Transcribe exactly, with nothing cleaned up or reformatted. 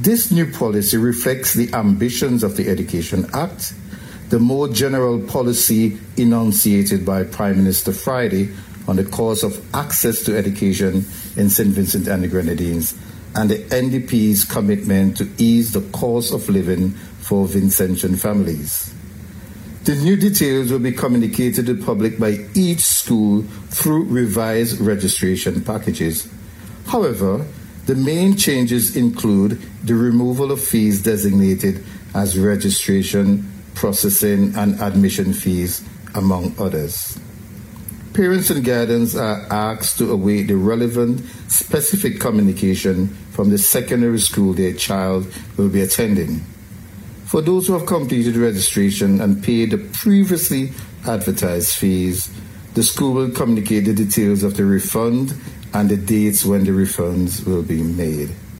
This new policy reflects the ambitions of the Education Act, the more general policy enunciated by Prime Minister Friday on the cause of access to education in Saint Vincent and the Grenadines, and the N D P's commitment to ease the cost of living for Vincentian families. The new details will be communicated to the public by each school through revised registration packages. However, the main changes include the removal of fees designated as registration, processing, and admission fees, among others. Parents and guardians are asked to await the relevant specific communication from the secondary school their child will be attending. For those who have completed registration and paid the previously advertised fees, the school will communicate the details of the refund and the dates when the refunds will be made.